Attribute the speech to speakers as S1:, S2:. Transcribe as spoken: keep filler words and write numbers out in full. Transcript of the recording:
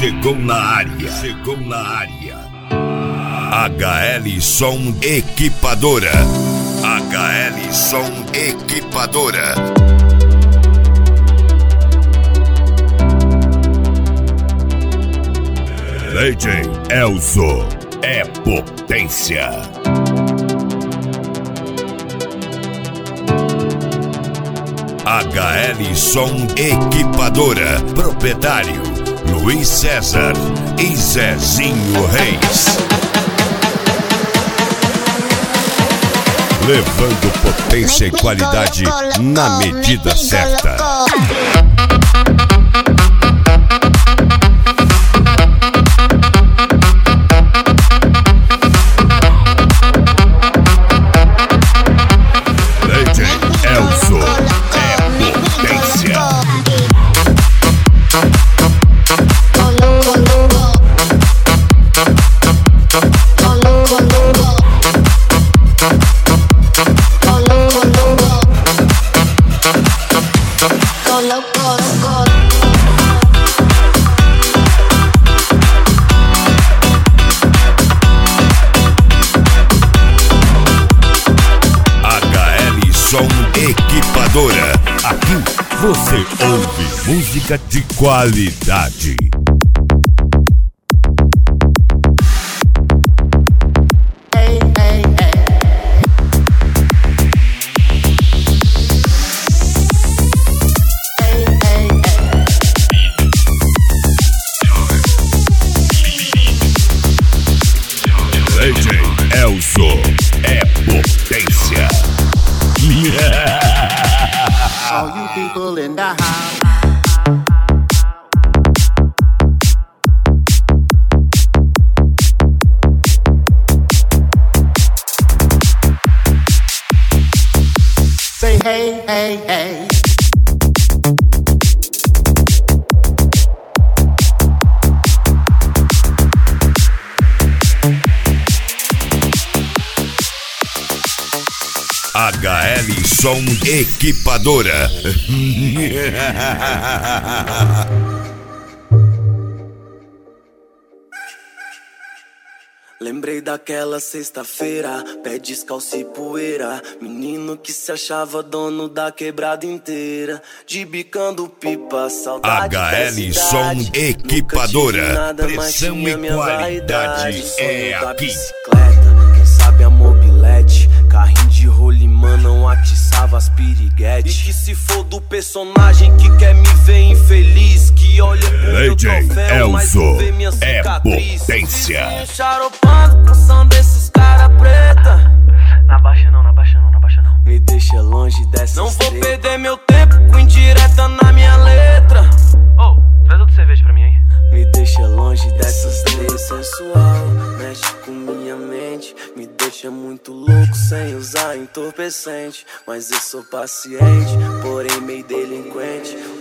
S1: chegou na área, chegou na área. H L Som Equipadora. H L Som Equipadora. D J Elzo é potência. H L Som Equipadora. Proprietário Luiz César e Zezinho Reis. Levando potência e qualidade na medida certa. D J Elzo é potência. Som Equipadora. Aqui você ouve música de qualidade.
S2: Hey, hey, hey. Hey, hey,
S1: hey. D J Elzo é potência.
S2: All you people in the house. Say hey, hey, hey.
S1: H L Som Equipadora.
S3: Lembrei daquela sexta-feira, pé descalço e poeira. Menino que se achava dono da quebrada inteira. De bicando pipa, saudade
S1: H L Som Equipadora.
S3: Nada,
S1: pressão e qualidade é aqui.
S3: Bicicleta, quem sabe a mobilete. Carrinho de rolimã não atiçava as piriguetes. E que se for do personagem que quer me ver infeliz, que olha pro meu troféu, mas não vê minha cicatriz.
S1: É potência.
S3: Charopando com som desses cara preta. Na baixa não, na baixa não, na baixa não. Me deixa longe dessa. Não vou treta. Perder meu tempo com indireta na minha letra. Ô, oh, traz outra cerveja pra mim aí. Me deixa longe dessas três sensual. Mexe com minha mente. Me deixa muito louco sem usar entorpecente. Mas eu sou paciente, porém meio delinquente.